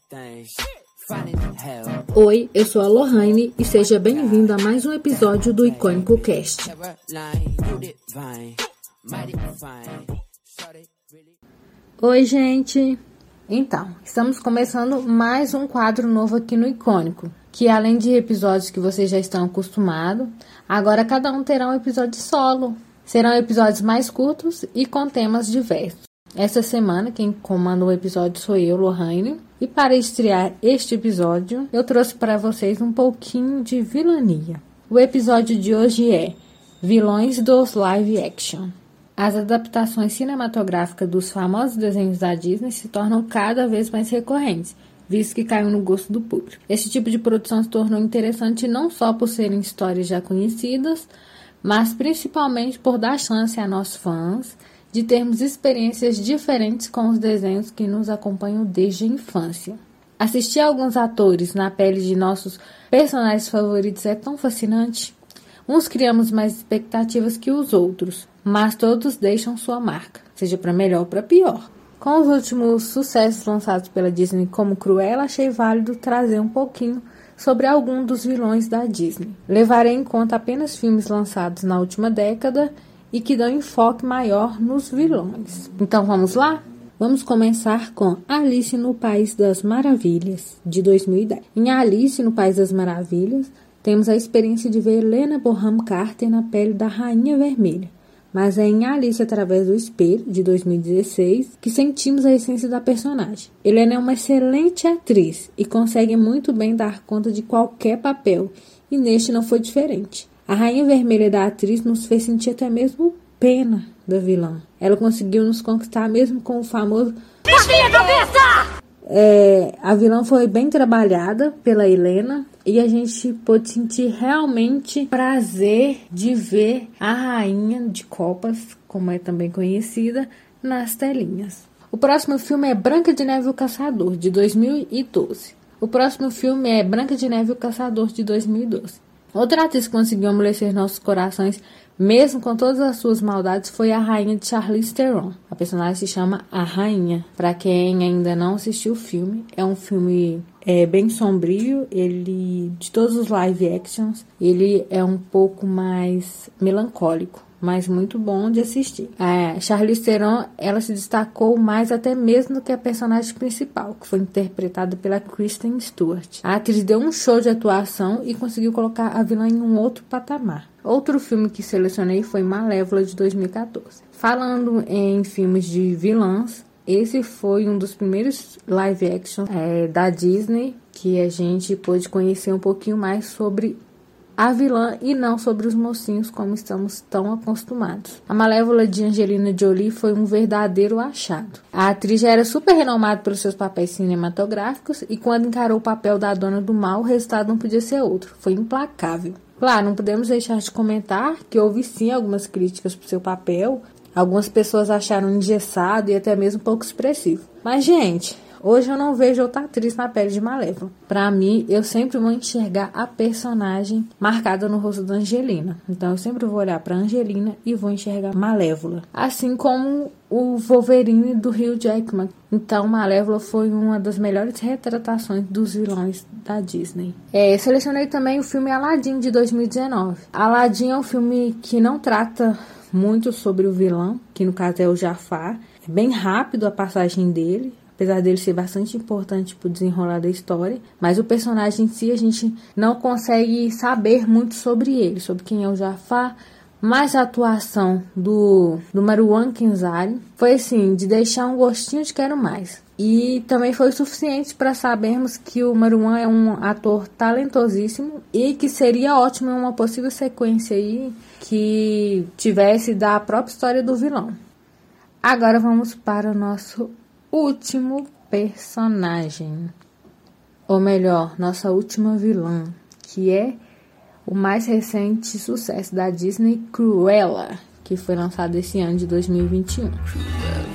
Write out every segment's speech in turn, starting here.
Oi, eu sou a Lohane e seja bem-vindo a mais um episódio do Icônico Cast. Oi, gente! Então, estamos começando mais um quadro novo aqui no Icônico, que além de episódios que vocês já estão acostumados, agora cada um terá um episódio solo. Serão episódios mais curtos e com temas diversos. Essa semana, quem comanda o episódio sou eu, Lohane, e para estrear este episódio, eu trouxe para vocês um pouquinho de vilania. O episódio de hoje é Vilões dos Live Action. As adaptações cinematográficas dos famosos desenhos da Disney se tornam cada vez mais recorrentes, visto que caiu no gosto do público. Esse tipo de produção se tornou interessante não só por serem histórias já conhecidas, mas principalmente por dar chance a nós fãs de termos experiências diferentes com os desenhos que nos acompanham desde a infância. Assistir a alguns atores na pele de nossos personagens favoritos é tão fascinante. Uns criamos mais expectativas que os outros, mas todos deixam sua marca, seja para melhor ou para pior. Com os últimos sucessos lançados pela Disney como Cruella, achei válido trazer um pouquinho sobre algum dos vilões da Disney. Levarei em conta apenas filmes lançados na última década e que dão enfoque maior nos vilões. Então vamos lá? Vamos começar com Alice no País das Maravilhas, de 2010. Em Alice no País das Maravilhas, temos a experiência de ver Helena Bonham Carter na pele da Rainha Vermelha. Mas é em Alice através do Espelho, de 2016, que sentimos a essência da personagem. Helena é uma excelente atriz e consegue muito bem dar conta de qualquer papel, e neste não foi diferente. A Rainha Vermelha da atriz nos fez sentir até mesmo pena da vilã. Ela conseguiu nos conquistar mesmo com o famoso minha cabeça! A vilã foi bem trabalhada pela Helena e a gente pôde sentir realmente prazer de ver a Rainha de Copas, como é também conhecida, nas telinhas. O próximo filme é Branca de Neve e o Caçador, de 2012. Outra atriz que conseguiu amolecer nossos corações, mesmo com todas as suas maldades, foi a rainha de Charlize Theron. A personagem se chama A Rainha. Para quem ainda não assistiu o filme, é um filme bem sombrio. Ele, de todos os live actions, ele é um pouco mais melancólico, mas muito bom de assistir. A Charlize Theron, ela se destacou mais até mesmo do que a personagem principal, que foi interpretada pela Kristen Stewart. A atriz deu um show de atuação e conseguiu colocar a vilã em um outro patamar. Outro filme que selecionei foi Malévola, de 2014. Falando em filmes de vilãs, esse foi um dos primeiros live action da Disney que a gente pôde conhecer um pouquinho mais sobre a vilã e não sobre os mocinhos como estamos tão acostumados. A Malévola de Angelina Jolie foi um verdadeiro achado. A atriz já era super renomada pelos seus papéis cinematográficos e quando encarou o papel da dona do mal, o resultado não podia ser outro. Foi implacável. Claro, não podemos deixar de comentar que houve sim algumas críticas para o seu papel. Algumas pessoas acharam engessado e até mesmo pouco expressivo. Mas, gente, hoje eu não vejo outra atriz na pele de Malévola. Pra mim, eu sempre vou enxergar a personagem marcada no rosto da Angelina. Então, eu sempre vou olhar pra Angelina e vou enxergar Malévola. Assim como o Wolverine do Hugh Jackman. Então, Malévola foi uma das melhores retratações dos vilões da Disney. Selecionei também o filme Aladdin, de 2019. Aladdin é um filme que não trata muito sobre o vilão, que no caso é o Jafar. É bem rápido a passagem dele, apesar dele ser bastante importante para o desenrolar da história, mas o personagem em si a gente não consegue saber muito sobre ele, sobre quem é o Jafar, mas a atuação do Marwan Kenzari foi assim, de deixar um gostinho de quero mais. E também foi o suficiente para sabermos que o Marwan é um ator talentosíssimo e que seria ótimo em uma possível sequência aí que tivesse da própria história do vilão. Agora vamos para o nosso último personagem, ou melhor, nossa última vilã, que é o mais recente sucesso da Disney, Cruella, que foi lançado esse ano de 2021.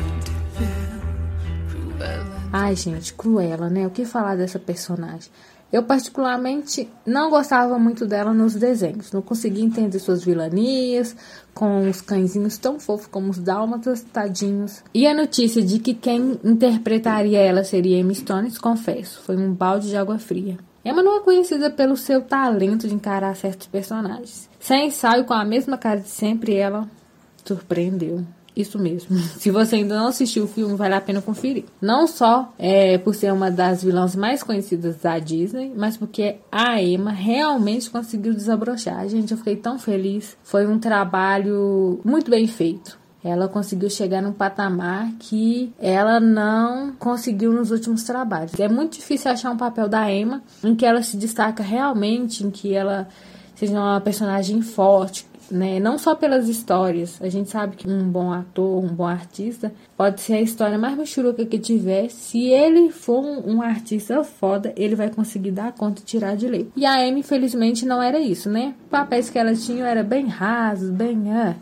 Ai, gente, Cruella, né? O que falar dessa personagem? Eu particularmente não gostava muito dela nos desenhos. Não conseguia entender suas vilanias, com os cãezinhos tão fofos como os dálmatas, tadinhos. E a notícia de que quem interpretaria ela seria Emma Stone, confesso, foi um balde de água fria. Emma não é conhecida pelo seu talento de encarar certos personagens. Sem ensaio, com a mesma cara de sempre, ela surpreendeu. Isso mesmo. Se você ainda não assistiu o filme, vale a pena conferir. Não só por ser uma das vilãs mais conhecidas da Disney, mas porque a Emma realmente conseguiu desabrochar. Gente, eu fiquei tão feliz. Foi um trabalho muito bem feito. Ela conseguiu chegar num patamar que ela não conseguiu nos últimos trabalhos. É muito difícil achar um papel da Emma em que ela se destaca realmente, em que ela seja uma personagem forte, né? Não só pelas histórias. A gente sabe que um bom ator, um bom artista, pode ser a história mais michuruca que tiver. Se ele for um artista foda, ele vai conseguir dar conta e tirar de letra. E a Amy, infelizmente, não era isso, né? Os papéis que ela tinha eram bem rasos, bem...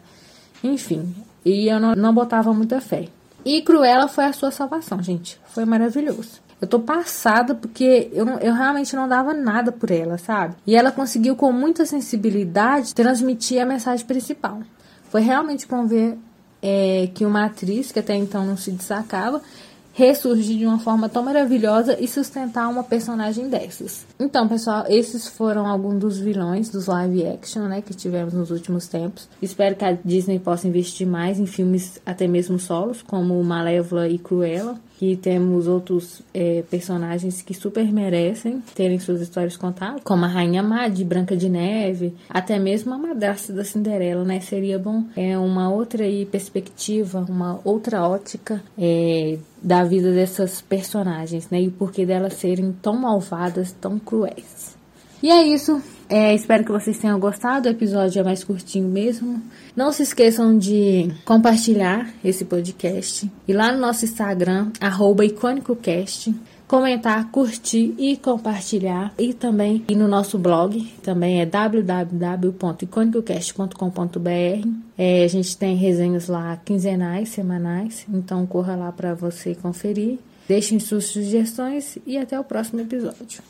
enfim. E eu não botava muita fé. E Cruella foi a sua salvação, gente. Foi maravilhoso. Eu tô passada porque eu realmente não dava nada por ela, sabe? E ela conseguiu com muita sensibilidade transmitir a mensagem principal. Foi realmente bom ver que uma atriz que até então não se destacava ressurgir de uma forma tão maravilhosa e sustentar uma personagem dessas. Então, pessoal, esses foram alguns dos vilões dos live action, né, que tivemos nos últimos tempos. Espero que a Disney possa investir mais em filmes até mesmo solos, como Malévola e Cruella. Que temos outros personagens que super merecem terem suas histórias contadas, como a Rainha Má de Branca de Neve, até mesmo a madrasta da Cinderela, né? Seria bom uma outra perspectiva, uma outra ótica da vida dessas personagens, né? E o porquê delas serem tão malvadas, tão cruéis. E é isso. Espero que vocês tenham gostado. O episódio é mais curtinho mesmo. Não se esqueçam de compartilhar esse podcast. E lá no nosso Instagram, @icônicocast, comentar, curtir e compartilhar. E também no nosso blog, também é www.iconicocast.com.br. A gente tem resenhas lá quinzenais, semanais. Então corra lá para você conferir. Deixem suas sugestões e até o próximo episódio.